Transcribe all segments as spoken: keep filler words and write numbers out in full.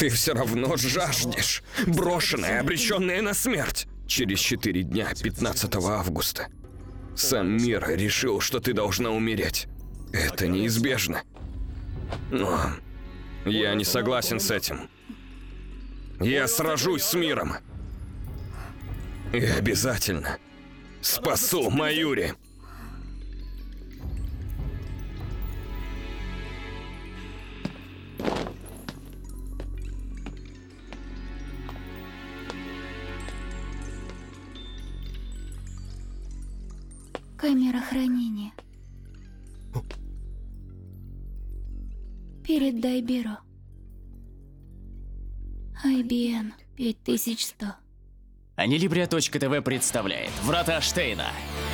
Ты все равно жаждешь. Брошенная, обреченная на смерть. Через четыре дня, пятнадцатого августа, сам мир решил, что ты должна умереть. Это неизбежно. Но я не согласен с этим. Я сражусь с миром. И обязательно спасу Маюри. Камера хранения. Перед Дайбиро. ай би эн пять тысяч сто. Анилибрия точка тэ вэ представляет Врата Штейна.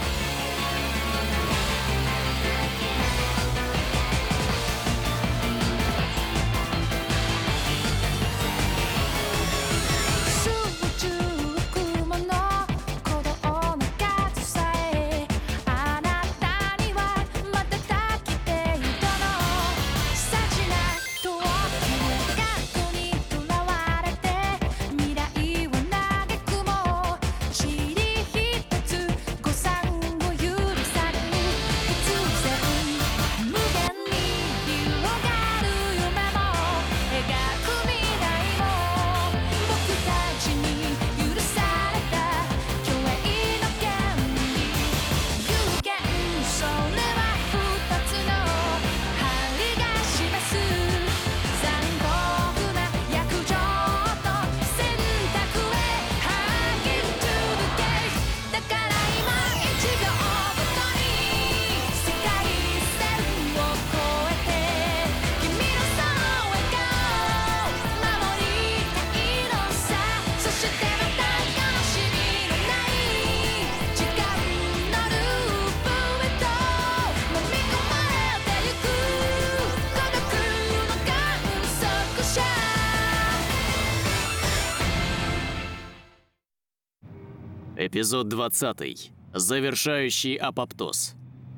Эпизод двадцатый. Завершающий апоптоз.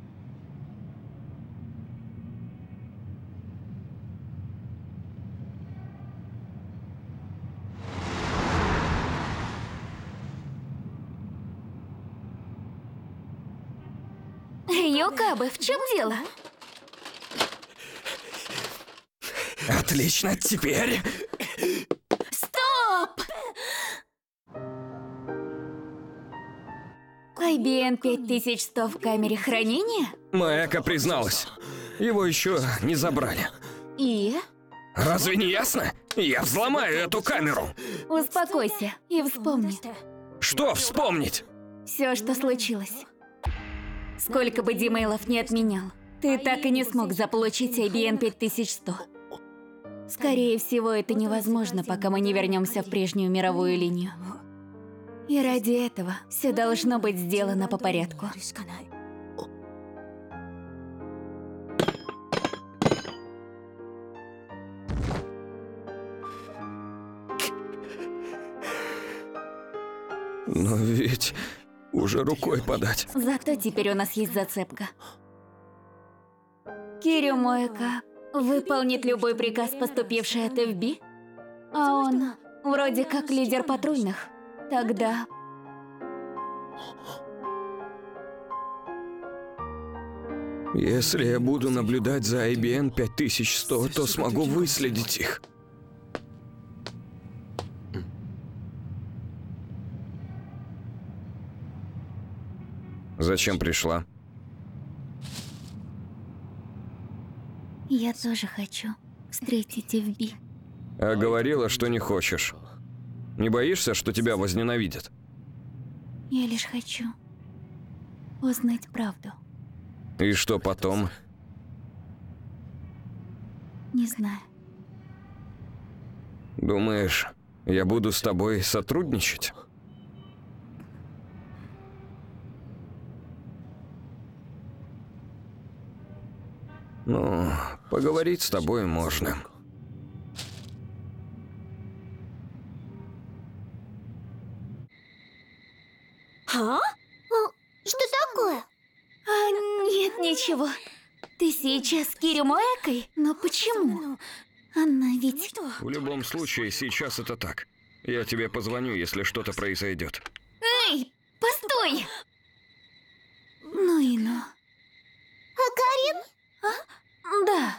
Юкабы, в чем дело? Отлично, теперь... Стоп! ай би эн пять тысяч сто в камере хранения? Маэка призналась. Его еще не забрали. И? Разве не ясно? Я взломаю эту камеру. Успокойся и вспомни. Что вспомнить? Все, что случилось. Сколько бы димейлов не отменял, ты так и не смог заполучить ай би эн пять тысяч сто. Скорее всего, это невозможно, пока мы не вернемся в прежнюю мировую линию. И ради этого все должно быть сделано по порядку. Но ведь уже рукой подать. Зато теперь у нас есть зацепка. Кирю Моэка выполнит любой приказ, поступивший от эф би? А он вроде как лидер патрульных. Тогда... Если я буду наблюдать за ай би эн пять тысяч сто, то смогу выследить их. Зачем пришла? Я тоже хочу встретить эф би. А говорила, что не хочешь. Не боишься, что тебя возненавидят? Я лишь хочу узнать правду. И что потом? Не знаю. Думаешь, я буду с тобой сотрудничать? Ну, поговорить с тобой можно. А? Что такое? А, нет, ничего. Ты сейчас с Кирю Моэкой? Но почему? Она ведь... В любом случае, сейчас это так. Я тебе позвоню, если что-то произойдет. Эй, постой! Ну и ну. А Карин? Да.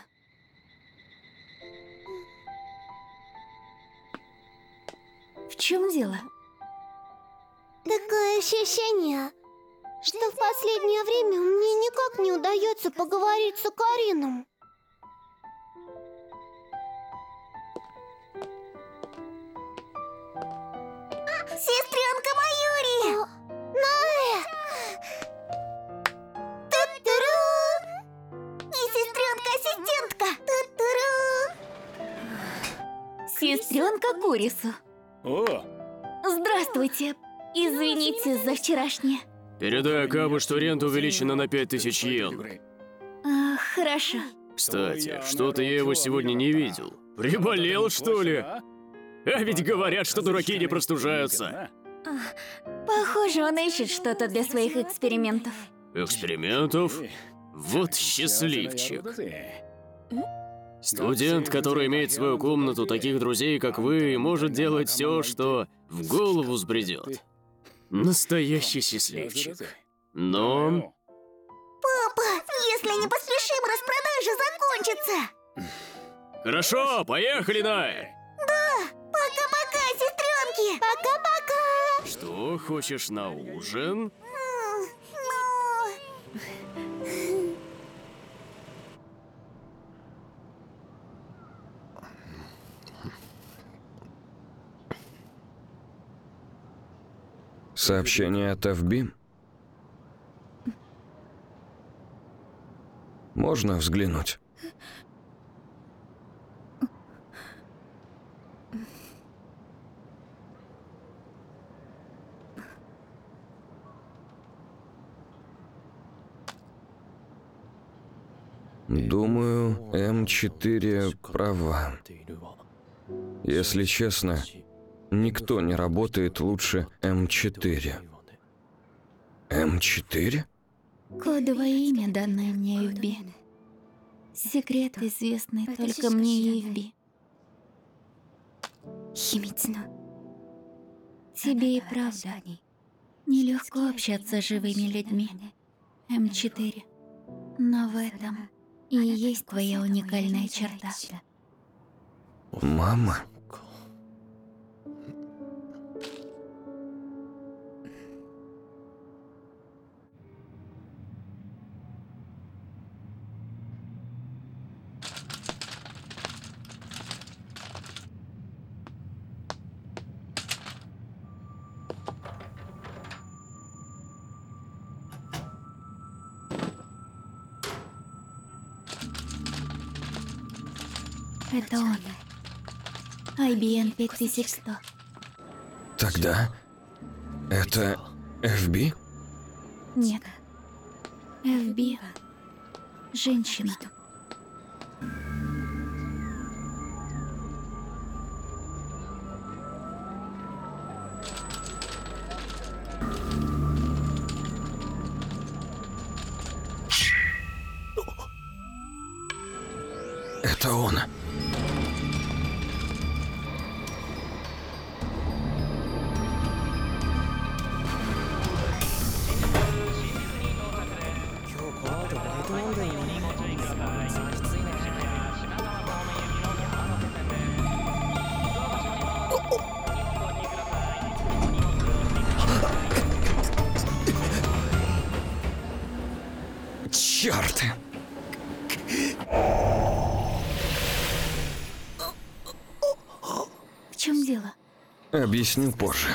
В чем дело? Такое ощущение, что в последнее время мне никак не удается поговорить с Карином. Сестренка Маюри! Наэ! Ту-туру! И сестренка-ассистентка! Ту-туру! Сестренка Курису. О, Здравствуйте. Извините за вчерашнее. передай Акабу, что рента увеличена на пять тысяч йен. А, хорошо. Кстати, что-то я его сегодня не видел. Приболел, что ли? А ведь говорят, что дураки не простужаются. Похоже, он ищет что-то для своих экспериментов. Экспериментов? Вот счастливчик. Студент, который имеет свою комнату, таких друзей, как вы, может делать все, что в голову взбредет. Настоящий счастливчик. Но... Папа, если не поспешим, распродажа закончится! Хорошо, поехали, Най! Пока-пока, сестренки! Пока-пока! Что, хочешь на ужин? Ну... Сообщение от эф би. Можно взглянуть? Думаю, эм четыре права. Если честно, никто не работает лучше эм четыре. эм четыре? Кодовое имя, данное мне эф би. Секрет, известный только мне и эф би. Тебе и правда нелегко общаться с живыми людьми, эм четыре. Но в этом и есть твоя уникальная черта. Мама? Это он. ай би эн пять тысяч сто. Тогда это эф би? Нет. эф би. Женщина. Это он. Черт! В чем дело? Объясню позже.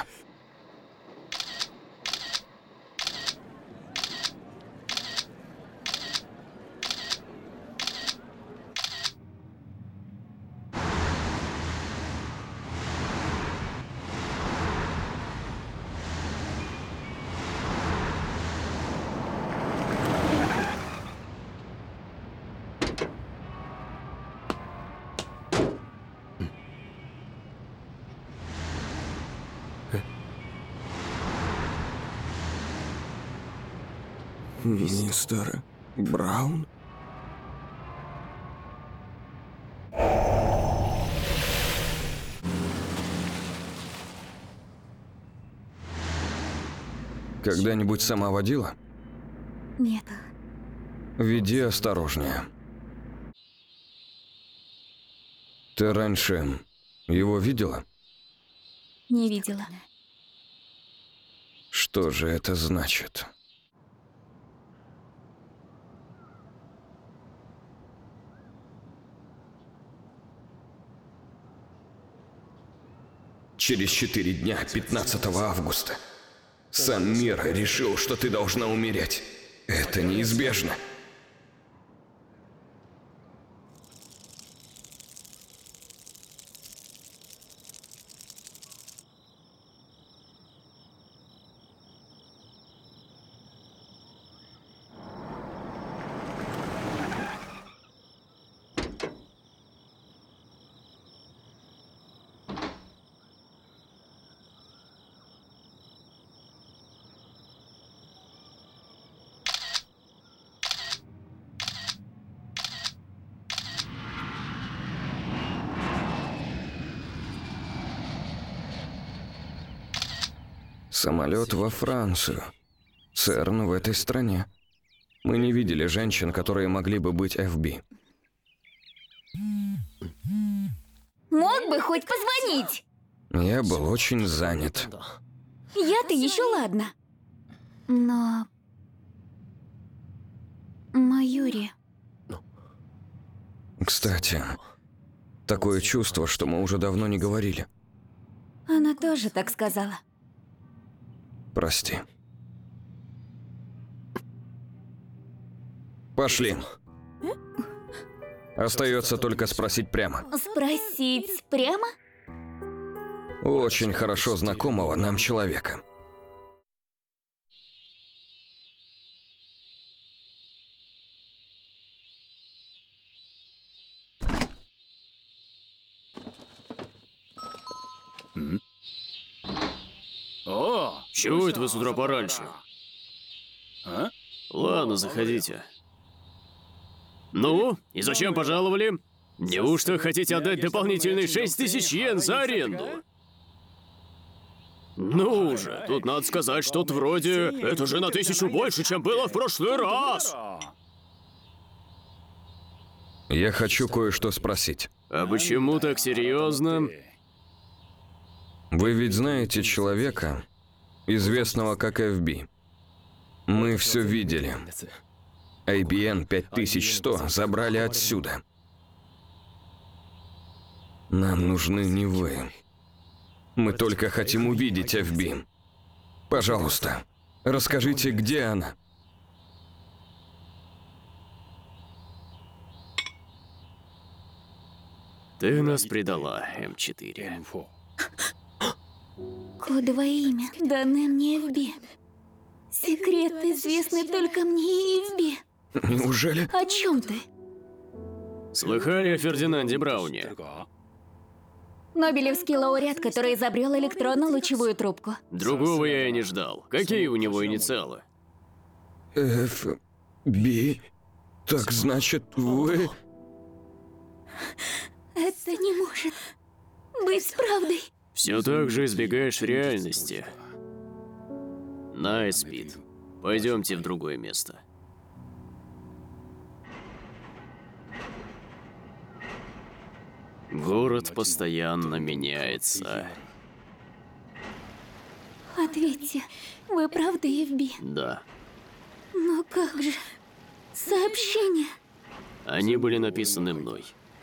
Мистер Браун? когда-нибудь сама водила? Нет. Веди осторожнее. Ты раньше его видела? Не видела. Что же это значит? Через четыре дня, пятнадцатого августа, сам мир решил, что ты должна умереть. Это неизбежно. Самолет во Францию. ЦЕРН в этой стране. Мы не видели женщин, которые могли бы быть эф би. Мог бы хоть позвонить. Я был очень занят. Я-то еще ладно. Но... Майори... Кстати, такое чувство, что мы уже давно не говорили. Она тоже так сказала. Прости. Пошли. Остается только спросить прямо. Спросить прямо? Очень хорошо знакомого нам человека. О, чего это вы с утра пораньше? А? Ладно, заходите. Ну, и зачем пожаловали? Неужто хотите отдать дополнительные шесть тысяч йен за аренду? Ну уже, тут надо сказать что-то вроде «это же на тысячу больше, чем было в прошлый раз». Я хочу кое-что спросить. А почему так серьезно? Вы ведь знаете человека, известного как эф би. Мы все видели. ай би эн пять тысяч сто забрали отсюда. Нам нужны не вы. Мы только хотим увидеть эф би. Пожалуйста, расскажите, где она. Ты нас предала, эм четыре. Кодовое имя, данное мне эф би. Секрет, известный только мне и эф би. Неужели? О чем ты? Слыхали о Фердинанде Брауне? Нобелевский лауреат, который изобрел электронно-лучевую трубку. Другого я и не ждал. Какие у него инициалы? эф би? Так значит, вы... Это не может быть правдой. Все так же избегаешь реальности. Найтспид. Пойдемте в другое место. Город постоянно меняется. Ответьте, вы правда эф би? Да. Но как же? Сообщения. Они были написаны мной.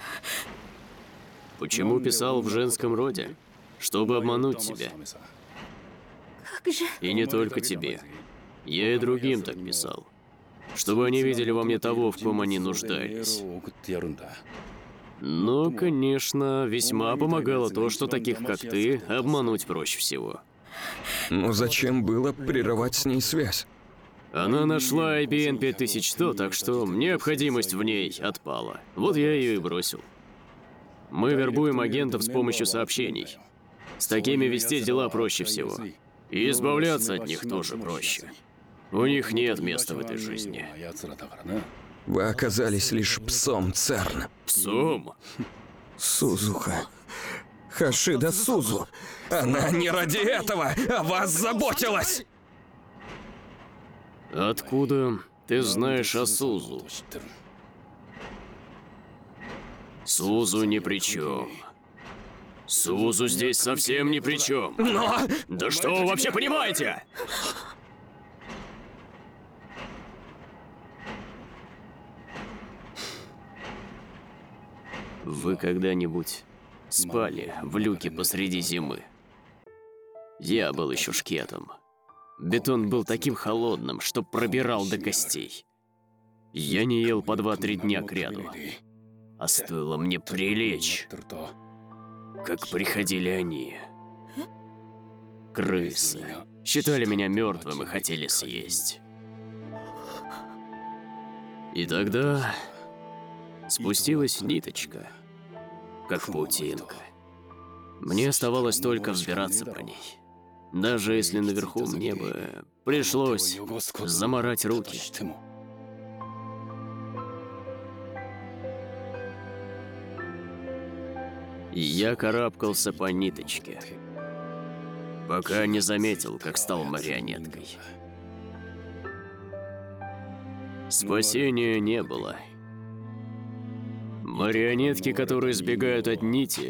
Почему писал в женском роде? Чтобы обмануть тебя. Как же? И не только тебе. Я и другим так писал. Чтобы они видели во мне того, в ком они нуждались. Но, конечно, весьма помогало то, что таких, как ты, обмануть проще всего. Но зачем было прерывать с ней связь? Она нашла ай би эн пять тысяч сто, так что необходимость в ней отпала. Вот я ее и бросил. Мы вербуем агентов с помощью сообщений. С такими вести дела проще всего. И избавляться от них тоже проще. У них нет места в этой жизни. Вы оказались лишь псом ЦЕРН. Псом? Сузуха. Хашида Сузу. Она не ради этого о вас заботилась! Откуда ты знаешь о Сузу? Сузу ни при чем. Сузу здесь совсем ни при чем. Но... Да что вы вообще понимаете? Вы когда-нибудь спали в люке посреди зимы? Я был еще шкетом. Бетон был таким холодным, что пробирал до костей. Я не ел по два-три дня кряду. А стоило мне прилечь, как приходили они. Крысы. Считали меня мертвым и хотели съесть. И тогда спустилась ниточка, как паутинка. Мне оставалось только взбираться по ней. Даже если наверху мне бы пришлось замарать руки. Я карабкался по ниточке, пока не заметил, как стал марионеткой. Спасения не было. Марионетки, которые сбегают от нити,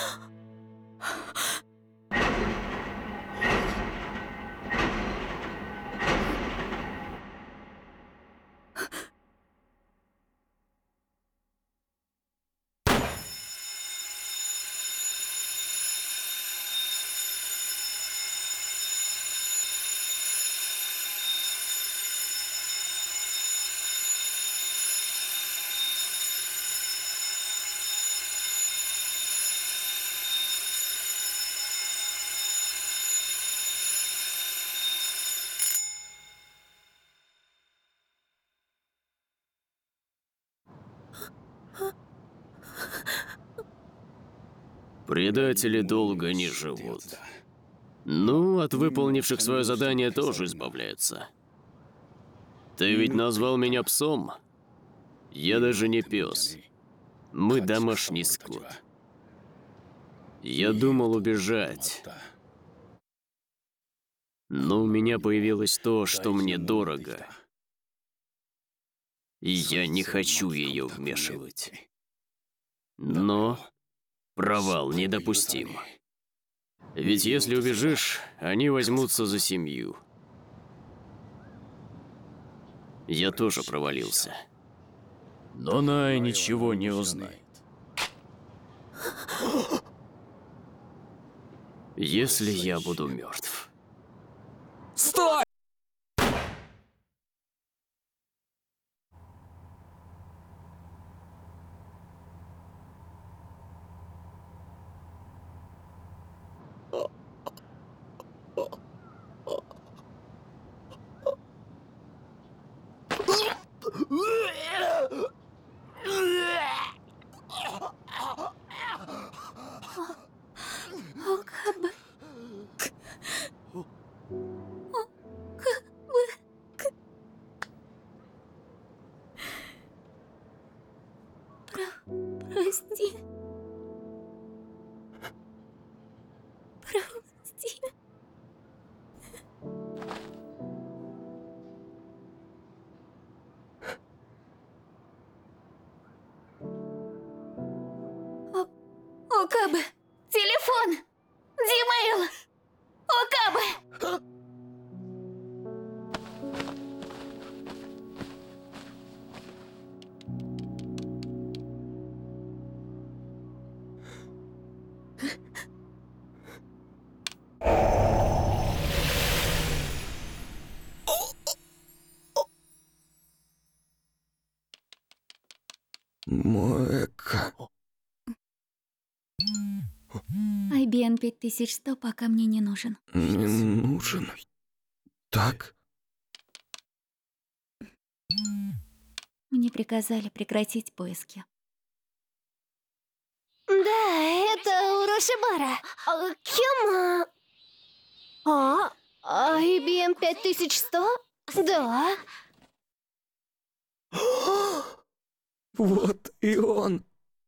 предатели долго не живут. Ну, от выполнивших свое задание тоже избавляются. Ты ведь назвал меня псом? Я даже не пес. Мы домашний скот. Я думал убежать. Но у меня появилось то, что мне дорого. И я не хочу ее вмешивать. Но провал недопустим. Ведь если убежишь, они возьмутся за семью. Я тоже провалился. Но Най ничего не узнает. Если я буду мертв. Стой! Окабе. Про... Прости. Прости. О... Окабе. Телефон. Димейл. Окабе. Моэка. ай би эн пять тысяч сто пока мне не нужен. Не нужен. Так? Мне приказали прекратить поиски. Да, это Урошибара. А кем? А? ай би эм пять тысяч сто? Да. Вот и он.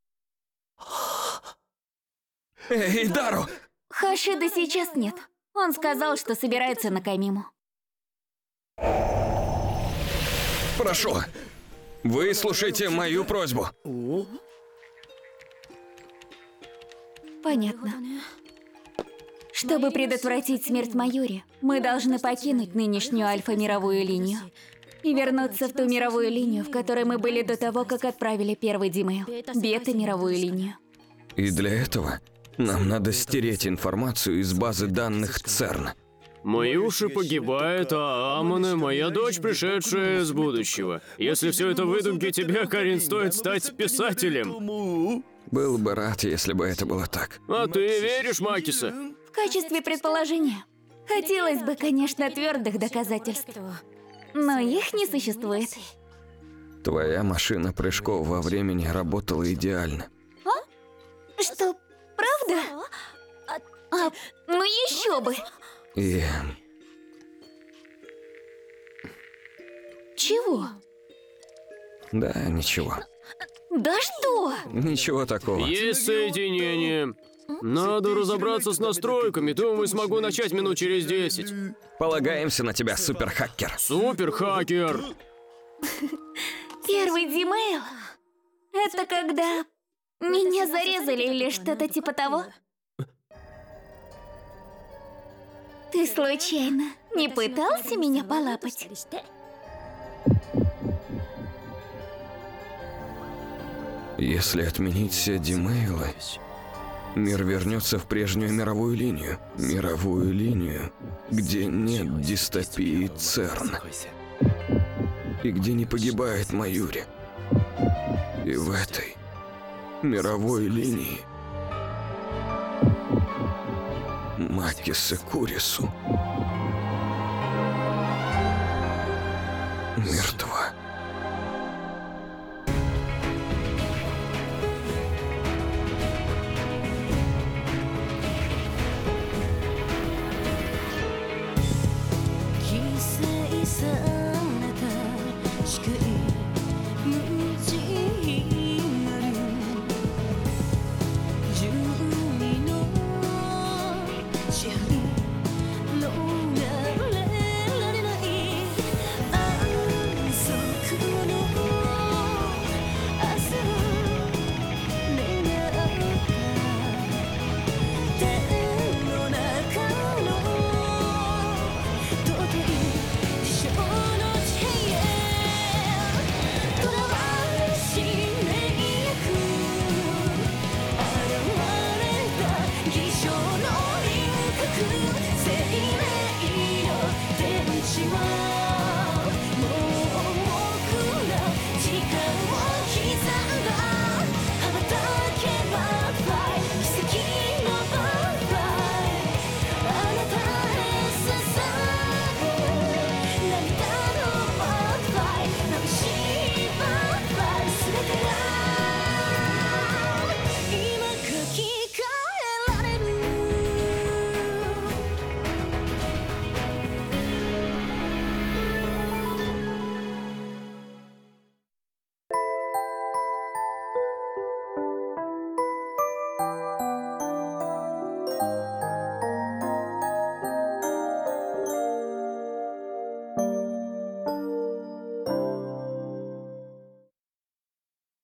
Эй, Дару! Хашида сейчас нет. Он сказал, что собирается на Камиму. Прошу, выслушайте мою просьбу. Понятно. Чтобы предотвратить смерть Майори, мы должны покинуть нынешнюю альфа-мировую линию и вернуться в ту мировую линию, в которой мы были до того, как отправили первый Димейл. Бета-мировую линию. И для этого нам надо стереть информацию из базы данных ЦЕРН. Маюши погибает, а Амоне — моя дочь, пришедшая из будущего. Если все это выдумки, тебе, Карин, стоит стать писателем. Был бы рад, если бы это было так. А ты веришь, Макиса? В качестве предположения. Хотелось бы, конечно, твердых доказательств. Но их не существует. Твоя машина прыжков во времени работала идеально. Что, правда? А, ну еще бы. И Чего? да, ничего. Да что? Ничего такого. Есть соединение. Надо разобраться с настройками, думаю, смогу начать минут через десять. Полагаемся на тебя, суперхакер. Суперхакер! Первый Димейл? Это когда меня зарезали или что-то типа того? Ты случайно не пытался меня полапать? Если отменить все Димейлы, мир вернется в прежнюю мировую линию. Мировую линию, где нет дистопии ЦЕРН. И где не погибает Майори. И в этой мировой линии Макиса Курису